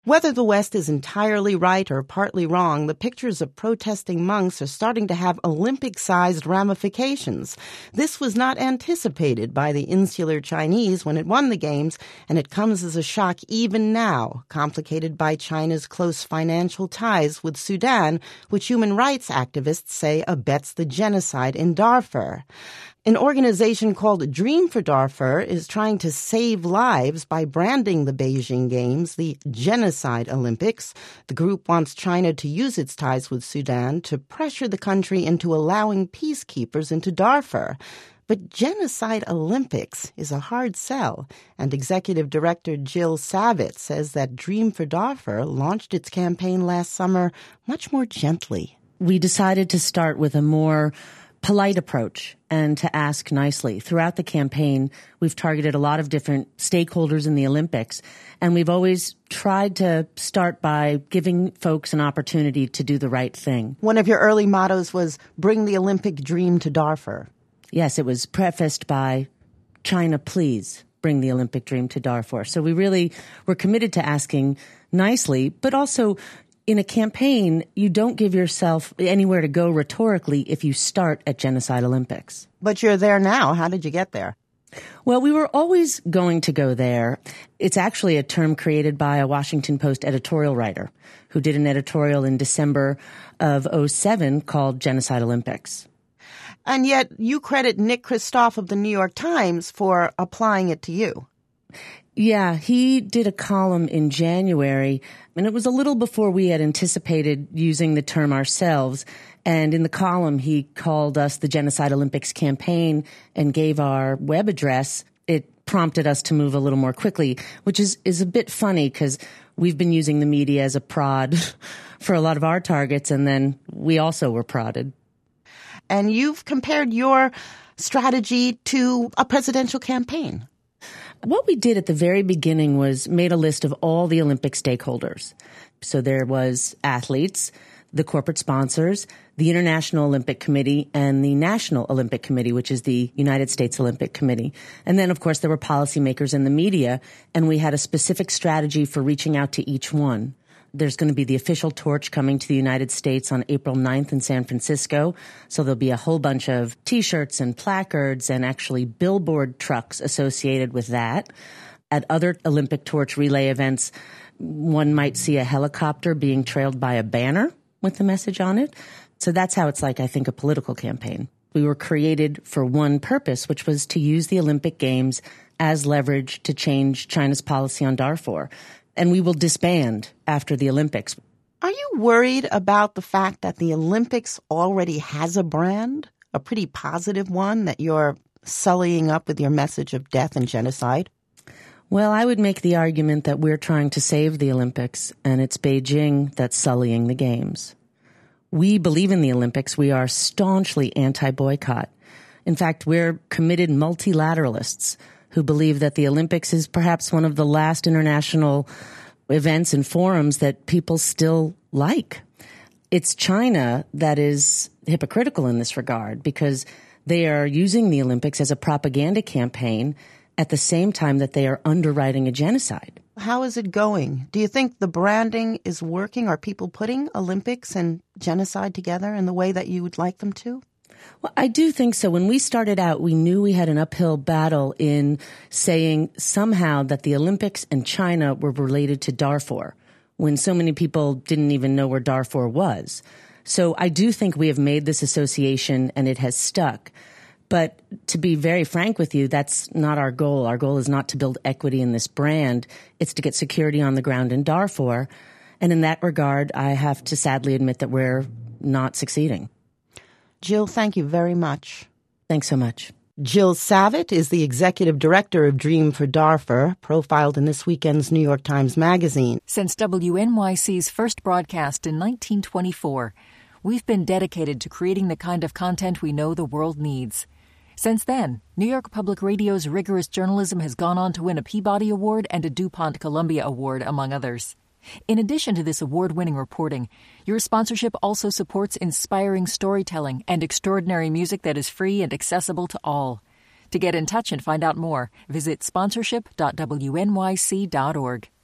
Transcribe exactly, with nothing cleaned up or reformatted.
Whether the West is entirely right or partly wrong, the pictures of protesting monks are starting to have Olympic-sized ramifications. This was not anticipated by the insular Chinese when it won the Games, and it comes as a shock even now, complicated by China's close financial ties with Sudan, which human rights activists say abets the genocide in Darfur. An organization called Dream for Darfur is trying to save lives by branding the Beijing Games the Genocide Olympics. The group wants China to use its ties with Sudan to pressure the country into allowing peacekeepers into Darfur. But Genocide Olympics is a hard sell, and Executive Director Jill Savitt says that Dream for Darfur launched its campaign last summer much more gently. We decided to start with a more polite approach and to ask nicely. Throughout the campaign, we've targeted a lot of different stakeholders in the Olympics, and we've always tried to start by giving folks an opportunity to do the right thing. One of your early mottos was, "Bring the Olympic dream to Darfur." Yes, it was prefaced by, "China, please bring the Olympic dream to Darfur." So we really were committed to asking nicely, but also in a campaign, you don't give yourself anywhere to go rhetorically if you start at Genocide Olympics. But you're there now. How did you get there? Well, we were always going to go there. It's actually a term created by a Washington Post editorial writer who did an editorial in December of oh seven called Genocide Olympics. And yet you credit Nick Kristof of the New York Times for applying it to you. Yeah, he did a column in January, and it was a little before we had anticipated using the term ourselves. And in the column, he called us the Genocide Olympics campaign and gave our web address. It prompted us to move a little more quickly, which is, is a bit funny because we've been using the media as a prod for a lot of our targets, and then we also were prodded. And you've compared your strategy to a presidential campaign. What we did at the very beginning was made a list of all the Olympic stakeholders. So there was athletes, the corporate sponsors, the International Olympic Committee, and the National Olympic Committee, which is the United States Olympic Committee. And then, of course, there were policymakers in the media, and we had a specific strategy for reaching out to each one. There's going to be the official torch coming to the United States on April ninth in San Francisco. So there'll be a whole bunch of T-shirts and placards and actually billboard trucks associated with that. At other Olympic torch relay events, one might see a helicopter being trailed by a banner with the message on it. So that's how it's like, I think, a political campaign. We were created for one purpose, which was to use the Olympic Games as leverage to change China's policy on Darfur. And we will disband after the Olympics. Are you worried about the fact that the Olympics already has a brand, a pretty positive one, that you're sullying up with your message of death and genocide? Well, I would make the argument that we're trying to save the Olympics, and it's Beijing that's sullying the Games. We believe in the Olympics. We are staunchly anti-boycott. In fact, we're committed multilateralists who believe that the Olympics is perhaps one of the last international events and forums that people still like. It's China that is hypocritical in this regard because they are using the Olympics as a propaganda campaign at the same time that they are underwriting a genocide. How is it going? Do you think the branding is working? Are people putting Olympics and genocide together in the way that you would like them to? Well, I do think so. When we started out, we knew we had an uphill battle in saying somehow that the Olympics and China were related to Darfur, when so many people didn't even know where Darfur was. So I do think we have made this association and it has stuck. But to be very frank with you, that's not our goal. Our goal is not to build equity in this brand. It's to get security on the ground in Darfur. And in that regard, I have to sadly admit that we're not succeeding. Jill, thank you very much. Thanks so much. Jill Savitt is the executive director of Dream for Darfur, profiled in this weekend's New York Times Magazine. Since W N Y C's first broadcast in nineteen twenty-four, we've been dedicated to creating the kind of content we know the world needs. Since then, New York Public Radio's rigorous journalism has gone on to win a Peabody Award and a DuPont Columbia Award, among others. In addition to this award-winning reporting, your sponsorship also supports inspiring storytelling and extraordinary music that is free and accessible to all. To get in touch and find out more, visit sponsorship dot w n y c dot org.